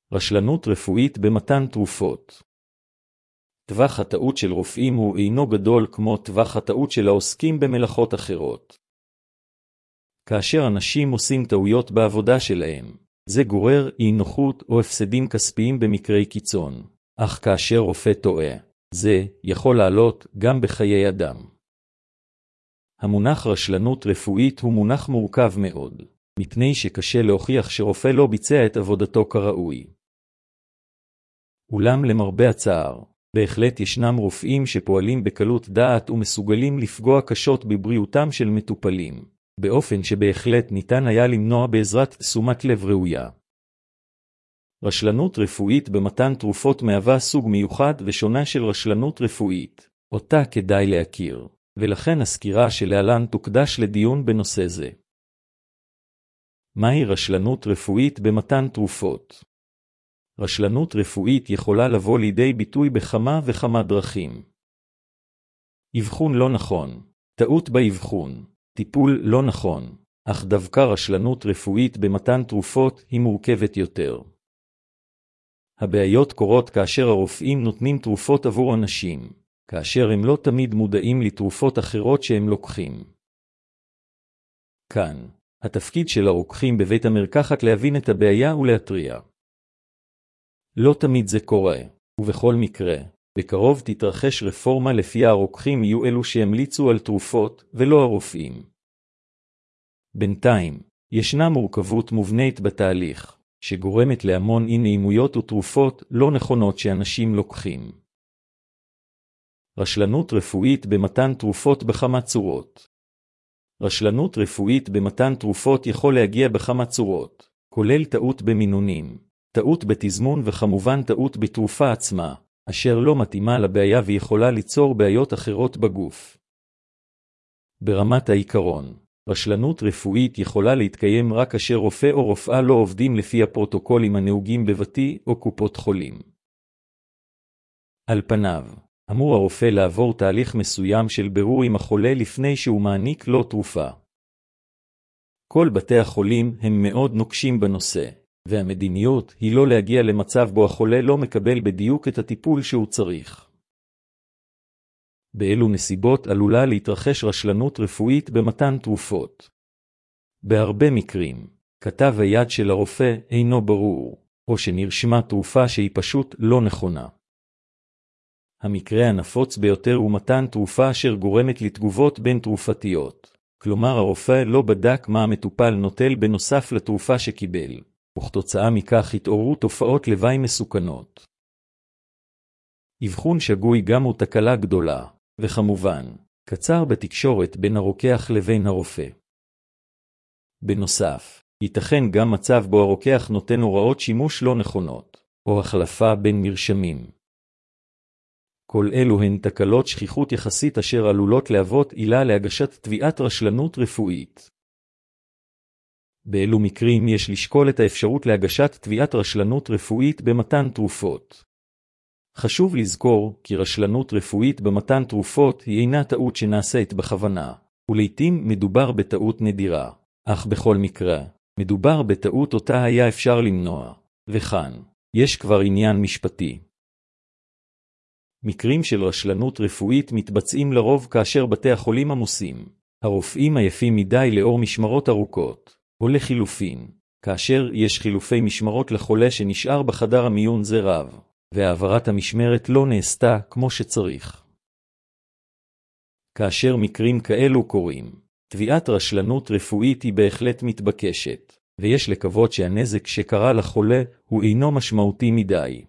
רשלנות רפואית במתן תרופות. טווח הטעות של רופאים הוא אינו גדול כמו טווח הטעות של העוסקים במלאכות אחרות. כאשר אנשים עושים טעויות בעבודה שלהם, זה גורר אי נוחות או הפסדים כספיים במקרי קיצון. אך כאשר רופא טועה, זה יכול לעלות גם בחיי אדם. המונח רשלנות רפואית הוא מונח מורכב מאוד, מפני שקשה להוכיח שרופא לא ביצע את עבודתו כראוי. אולם למרבה הצער, בהחלט ישנם רופאים שפועלים בקלות דעת ומסוגלים לפגוע קשות בבריאותם של מטופלים, באופן שבהחלט ניתן היה למנוע בעזרת תשומת לב ראויה. רשלנות רפואית במתן תרופות מהווה סוג מיוחד ושונה של רשלנות רפואית, אותה כדאי להכיר, ולכן הסקירה שלהלן תוקדש לדיון בנושא זה. מהי רשלנות רפואית במתן תרופות? רשלנות רפואית יכולה לבוא לידי ביטוי בכמה וכמה דרכים. אבחון לא נכון, טעות באבחון, טיפול לא נכון, אך דווקא רשלנות רפואית במתן תרופות היא מורכבת יותר. הבעיות קורות כאשר הרופאים נותנים תרופות עבור אנשים, כאשר הם לא תמיד מודעים לתרופות אחרות שהם לוקחים. כאן, התפקיד של הרוקחים בבית המרקחת להבין את הבעיה ולהתריע. לא תמיד זה קורה, ובכל מקרה, בקרוב תתרחש רפורמה לפיה הרוקחים יהיו אלו שימליצו על תרופות ולא הרופאים. בינתיים, ישנה מורכבות מובנית בתהליך, שגורמת להמון אי נעימויות ותרופות לא נכונות שאנשים לוקחים. רשלנות רפואית במתן תרופות בכמה צורות. רשלנות רפואית במתן תרופות יכול להגיע בכמה צורות, כולל טעות במינונים, טעות בתזמון וכמובן טעות בתרופה עצמה, אשר לא מתאימה לבעיה ויכולה ליצור בעיות אחרות בגוף. ברמת העיקרון, רשלנות רפואית יכולה להתקיים רק כאשר רופא או רופאה לא עובדים לפי הפרוטוקולים הנהוגים בבתי או קופות חולים. על פניו, אמור הרופא לעבור תהליך מסוים של בירור עם החולה לפני שהוא מעניק לו תרופה. כל בתי החולים הם מאוד נוקשים בנושא, והמדיניות היא לא להגיע למצב בו החולה לא מקבל בדיוק את הטיפול שהוא צריך. באילו נסיבות עלולה להתרחש רשלנות רפואית במתן תרופות? בהרבה מקרים, כתב היד של הרופא אינו ברור, או שנרשמה תרופה שהיא פשוט לא נכונה. המקרה הנפוץ ביותר הוא מתן תרופה אשר גורמת לתגובות בין תרופתיות, כלומר הרופא לא בדק מה המטופל נוטל בנוסף לתרופה שקיבל, וכתוצאה מכך התעוררו תופעות לוואי מסוכנות. אבחון שגוי גם הוא תקלה גדולה, וכמובן, קצר בתקשורת בין הרוקח לבין הרופא. בנוסף, ייתכן גם מצב בו הרוקח נותן הוראות שימוש לא נכונות, או החלפה בין מרשמים. כל אלו הן תקלות שכיחות יחסית אשר עלולות להוות עילה להגשת תביעת רשלנות רפואית. באילו מקרים יש לשקול את האפשרות להגשת תביעת רשלנות רפואית במתן תרופות. חשוב לזכור כי רשלנות רפואית במתן תרופות היא אינה טעות שנעשית בכוונה, ולעיתים מדובר בטעות נדירה, אך בכל מקרה, מדובר בטעות אותה היה אפשר למנוע, וכאן, יש כבר עניין משפטי. מקרים של רשלנות רפואית מתבצעים לרוב כאשר בתי החולים עמוסים, הרופאים עייפים מדי לאור משמרות ארוכות, או לחילופין, כאשר יש חילופי משמרות לחולה שנשאר בחדר המיון זה רב, והעברת המשמרת לא נעשתה כמו שצריך. כאשר מקרים כאלו קורים, תביעת רשלנות רפואית היא בהחלט מתבקשת, ויש לקוות שהנזק שקרה לחולה הוא אינו משמעותי מדי.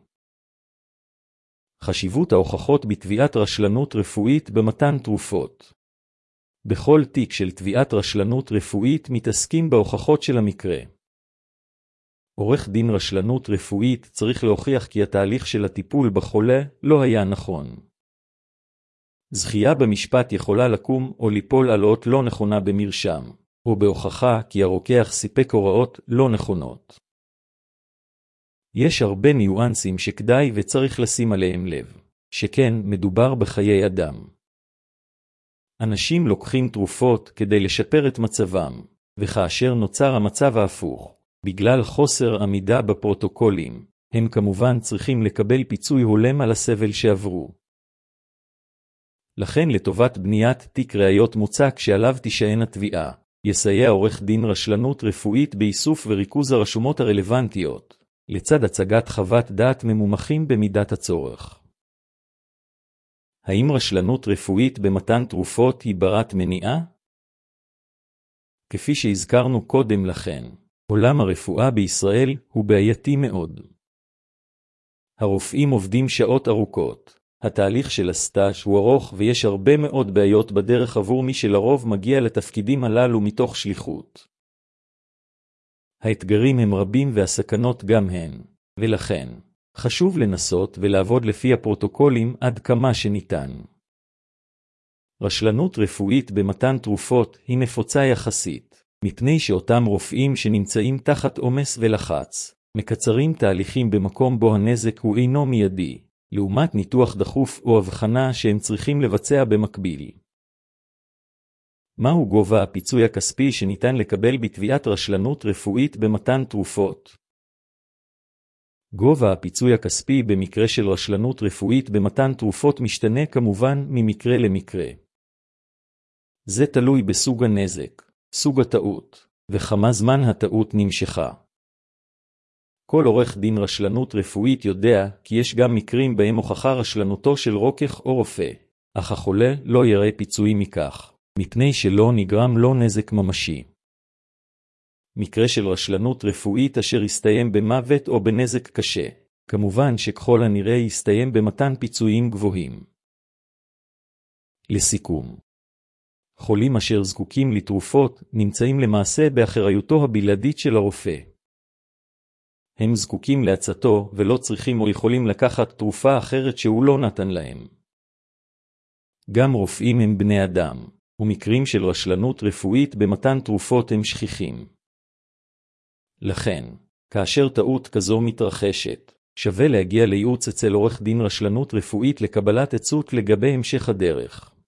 חשיבות ההוכחות בתביעת רשלנות רפואית במתן תרופות. בכל תיק של תביעת רשלנות רפואית מתעסקים בהוכחות של המקרה. עורך דין רשלנות רפואית צריך להוכיח כי התהליך של הטיפול בחולה לא היה נכון. זכייה במשפט יכולה לקום או ליפול על אות לא נכונה במרשם, או בהוכחה כי הרוקח סיפק הוראות לא נכונות. יש הרבה ניואנסים שכדאי וצריך לשים עליהם לב, שכן מדובר בחיי אדם. אנשים לוקחים תרופות כדי לשפר את מצבם, וכאשר נוצר המצב ההפוך, בגלל חוסר עמידה בפרוטוקולים, הם כמובן צריכים לקבל פיצוי הולם על הסבל שעברו. לכן לטובת בניית תיק ראיות מוצק שעליו תישען התביעה, יסייע עורך דין רשלנות רפואית באיסוף וריכוז הרשומות הרלוונטיות, לצד הצגת חוות דעת ממומחים במידת הצורך. האם רשלנות רפואית במתן תרופות היא ברת מניעה? כפי שהזכרנו קודם לכן, עולם הרפואה בישראל הוא בעייתי מאוד. הרופאים עובדים שעות ארוכות. התהליך של הסטאז' הוא ארוך ויש הרבה מאוד בעיות בדרך עבור מי שלרוב מגיע לתפקידים הללו מתוך שליחות. האתגרים הם רבים והסכנות גם הן, ולכן חשוב לנסות ולעבוד לפי הפרוטוקולים עד כמה שניתן. רשלנות רפואית במתן תרופות היא נפוצה יחסית, מפני שאותם רופאים שנמצאים תחת עומס ולחץ, מקצרים תהליכים במקום בו הנזק הוא אינו מיידי, לעומת ניתוח דחוף או הבחנה שהם צריכים לבצע במקביל. מהו גובה הפיצוי הכספי שניתן לקבל בתביעת רשלנות רפואית במתן תרופות? גובה הפיצוי הכספי במקרה של רשלנות רפואית במתן תרופות משתנה כמובן ממקרה למקרה. זה תלוי בסוג הנזק, סוג הטעות, וכמה זמן הטעות נמשכה. כל עורך דין רשלנות רפואית יודע כי יש גם מקרים בהם הוכחה רשלנותו של רוקח או רופא, אך החולה לא יראה פיצוי מכך, מפני שלא נגרם לו נזק ממשי. מקרה של רשלנות רפואית אשר יסתיים במוות או בנזק קשה, כמובן שככל הנראה יסתיים במתן פיצויים גבוהים. לסיכום, חולים אשר זקוקים לתרופות נמצאים למעשה באחריותו הבלעדית של הרופא. הם זקוקים לעצתו ולא צריכים או יכולים לקחת תרופה אחרת שהוא לא נתן להם. גם רופאים הם בני אדם, ומקרים של רשלנות רפואית במתן תרופות הם שכיחים. לכן, כאשר טעות כזו מתרחשת, שווה להגיע לייעוץ אצל עורך דין רשלנות רפואית לקבלת עצות לגבי המשך הדרך.